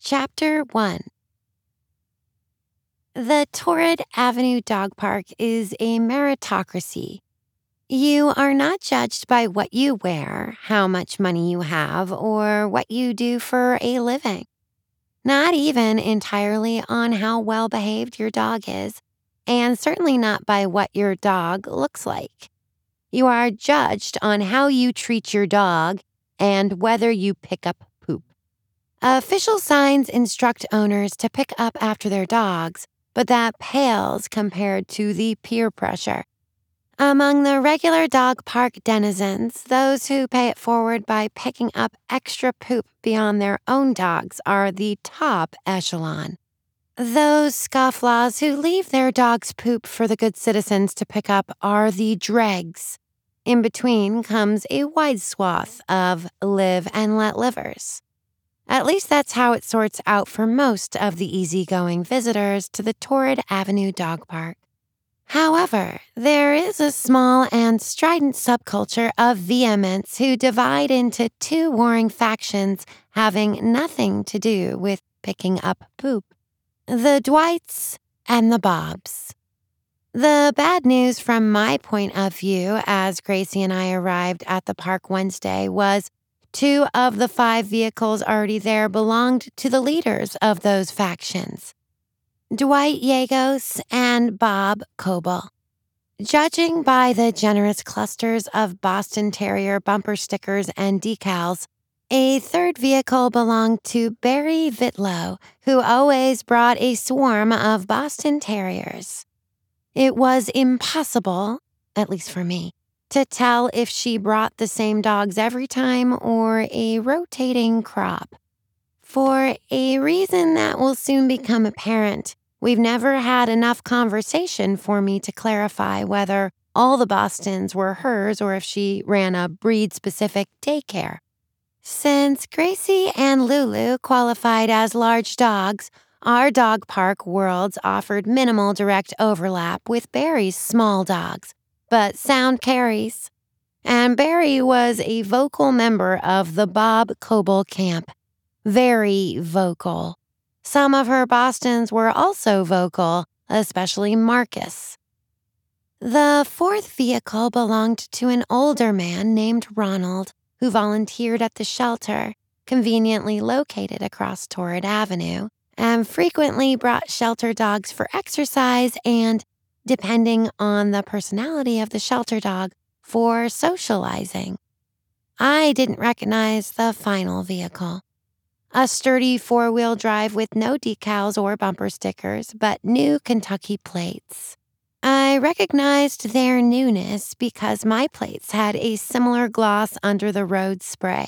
Chapter 1. The Torrid Avenue Dog Park is a meritocracy. You are not judged by what you wear, how much money you have, or what you do for a living. Not even entirely on how well behaved your dog is, and certainly not by what your dog looks like. You are judged on how you treat your dog and whether you pick up poop. Official signs instruct owners to pick up after their dogs, but that pales compared to the peer pressure. Among the regular dog park denizens, those who pay it forward by picking up extra poop beyond their own dogs are the top echelon. Those scofflaws who leave their dog's poop for the good citizens to pick up are the dregs. In between comes a wide swath of live and let livers. At least that's how it sorts out for most of the easygoing visitors to the Torrid Avenue Dog Park. However, there is a small and strident subculture of vehemence who divide into two warring factions having nothing to do with picking up poop: the Dwights and the Bobs. The bad news from my point of view as Gracie and I arrived at the park Wednesday was 2 of the 5 vehicles already there belonged to the leaders of those factions, Dwight Yagos and Bob Coble. Judging by the generous clusters of Boston Terrier bumper stickers and decals, a third vehicle belonged to Barry Vitlow, who always brought a swarm of Boston Terriers. It was impossible, at least for me, to tell if she brought the same dogs every time or a rotating crop. For a reason that will soon become apparent, we've never had enough conversation for me to clarify whether all the Bostons were hers or if she ran a breed-specific daycare. Since Gracie and Lulu qualified as large dogs, our dog park worlds offered minimal direct overlap with Barry's small dogs, but sound carries. And Barry was a vocal member of the Bob Coble camp. Very vocal. Some of her Bostons were also vocal, especially Marcus. The fourth vehicle belonged to an older man named Ronald, who volunteered at the shelter, conveniently located across Torrid Avenue, and frequently brought shelter dogs for exercise and, depending on the personality of the shelter dog, for socializing. I didn't recognize the final vehicle. A sturdy 4-wheel drive with no decals or bumper stickers, but new Kentucky plates. I recognized their newness because my plates had a similar gloss under the road spray.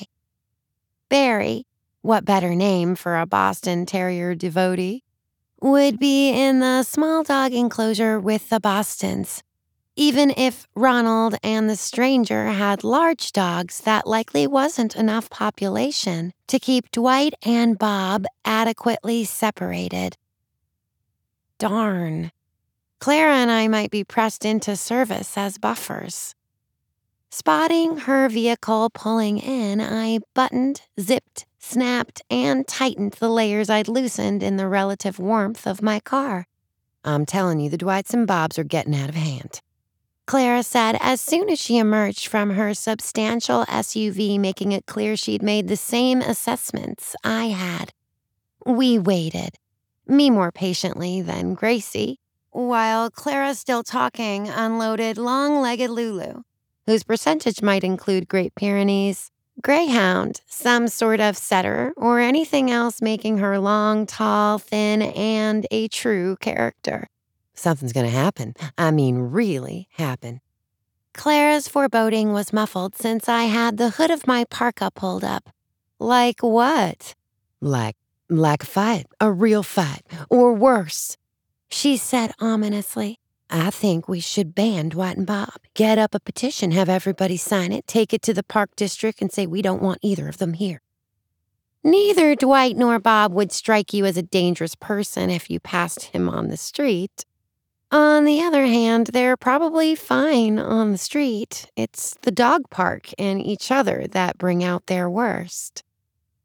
Barry, what better name for a Boston Terrier devotee, would be in the small dog enclosure with the Bostons. Even if Ronald and the stranger had large dogs, that likely wasn't enough population to keep Dwight and Bob adequately separated. Darn. Clara and I might be pressed into service as buffers. Spotting her vehicle pulling in, I buttoned, zipped, snapped, and tightened the layers I'd loosened in the relative warmth of my car. "I'm telling you, the Dwights and Bobs are getting out of hand," Clara said as soon as she emerged from her substantial SUV, making it clear she'd made the same assessments I had. We waited, me more patiently than Gracie, while Clara, still talking, unloaded long-legged Lulu, whose percentage might include Great Pyrenees, Greyhound, some sort of setter, or anything else making her long, tall, thin, and a true character. Something's gonna happen. I mean, really happen. Clara's foreboding was muffled since I had the hood of my parka pulled up. Like what? Like a fight, a real fight, or worse, she said ominously. "I think we should ban Dwight and Bob, get up a petition, have everybody sign it, take it to the park district and say we don't want either of them here." Neither Dwight nor Bob would strike you as a dangerous person if you passed him on the street. On the other hand, they're probably fine on the street. It's the dog park and each other that bring out their worst.